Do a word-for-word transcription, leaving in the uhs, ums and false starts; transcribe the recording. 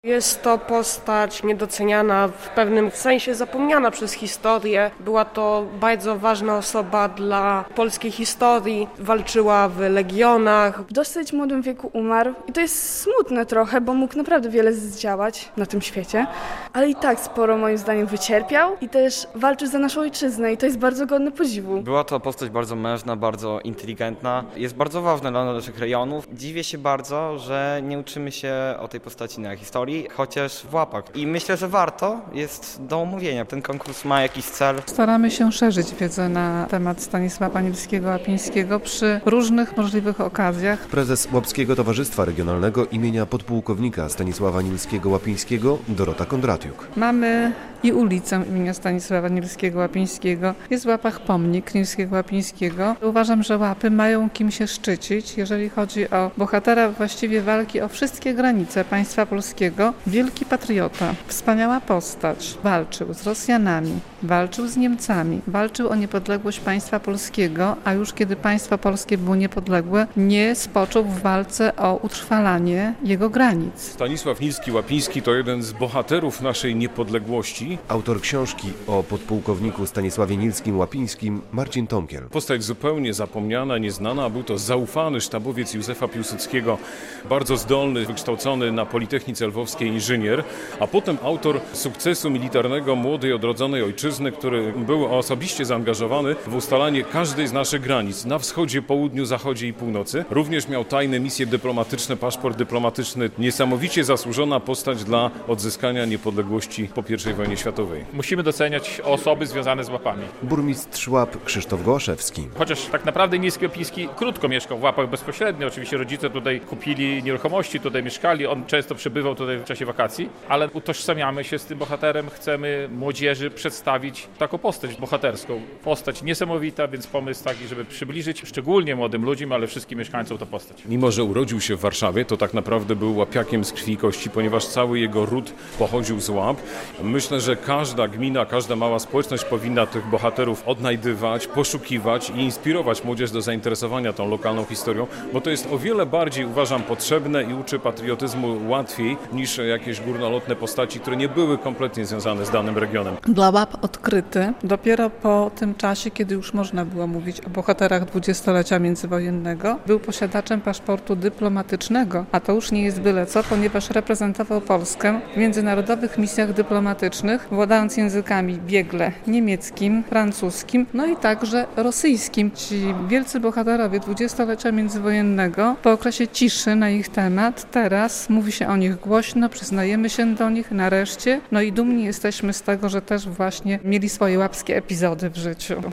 Jest to postać niedoceniana, w pewnym sensie zapomniana przez historię. Była to bardzo ważna osoba dla polskiej historii. Walczyła w legionach. W dosyć młodym wieku umarł i to jest smutne trochę, bo mógł naprawdę wiele zdziałać na tym świecie. Ale i tak sporo moim zdaniem wycierpiał i też walczył za naszą ojczyznę i to jest bardzo godne podziwu. Była to postać bardzo mężna, bardzo inteligentna. Jest bardzo ważna dla naszych rejonów. Dziwię się bardzo, że nie uczymy się o tej postaci na historii, chociaż w łapach. I myślę, że warto jest do omówienia. Ten konkurs ma jakiś cel. Staramy się szerzyć wiedzę na temat Stanisława Anielskiego-Łapińskiego przy różnych możliwych okazjach. Prezes Łapskiego Towarzystwa Regionalnego imienia podpułkownika Stanisława Anielskiego-Łapińskiego Dorota Kondratiuk. Mamy i ulicę imienia Stanisława Anielskiego-Łapińskiego. Jest w Łapach pomnik Anielskiego-Łapińskiego. Uważam, że Łapy mają kim się szczycić, jeżeli chodzi o bohatera właściwie walki o wszystkie granice państwa polskiego. Wielki patriota, wspaniała postać. Walczył z Rosjanami, walczył z Niemcami, walczył o niepodległość państwa polskiego, a już kiedy państwo polskie było niepodległe, nie spoczął w walce o utrwalanie jego granic. Stanisław Anielski-Łapiński to jeden z bohaterów naszej niepodległości. Autor książki o podpułkowniku Stanisławie Anielskim-Łapińskim Marcin Tomkiel. Postać zupełnie zapomniana, nieznana. Był to zaufany sztabowiec Józefa Piłsudskiego, bardzo zdolny, wykształcony na Politechnice Lwowskiej inżynier, a potem autor sukcesu militarnego młodej, odrodzonej ojczyzny, który był osobiście zaangażowany w ustalanie każdej z naszych granic na wschodzie, południu, zachodzie i północy. Również miał tajne misje dyplomatyczne, paszport dyplomatyczny. Niesamowicie zasłużona postać dla odzyskania niepodległości po pierwszej wojnie światowej. Musimy doceniać osoby związane z Łapami. Burmistrz Łap Krzysztof Gołaszewski. Chociaż tak naprawdę Anielski-Łapiński krótko mieszkał w Łapach bezpośrednio. Oczywiście rodzice tutaj kupili nieruchomości, tutaj mieszkali. On często przebywał tutaj w czasie wakacji, ale utożsamiamy się z tym bohaterem. Chcemy młodzieży przedstawić taką postać bohaterską. Postać niesamowita, więc pomysł taki, żeby przybliżyć szczególnie młodym ludziom, ale wszystkim mieszkańcom tę postać. Mimo że urodził się w Warszawie, to tak naprawdę był łapiakiem z krwi i kości, ponieważ cały jego ród pochodził z Łap. Myślę, że każda gmina, każda mała społeczność powinna tych bohaterów odnajdywać, poszukiwać i inspirować młodzież do zainteresowania tą lokalną historią, bo to jest o wiele bardziej, uważam, potrzebne i uczy patriotyzmu łatwiej niż jakieś górnolotne postaci, które nie były kompletnie związane z danym regionem. Dla Łap odkryty dopiero po tym czasie, kiedy już można było mówić o bohaterach dwudziestolecia międzywojennego, był posiadaczem paszportu dyplomatycznego, a to już nie jest byle co, ponieważ reprezentował Polskę w międzynarodowych misjach dyplomatycznych, władając językami biegle niemieckim, francuskim, no i także rosyjskim. Ci wielcy bohaterowie dwudziestolecia międzywojennego po okresie ciszy na ich temat, teraz mówi się o nich głośno, przyznajemy się do nich nareszcie, no i dumni jesteśmy z tego, że też właśnie mieli swoje łapskie epizody w życiu.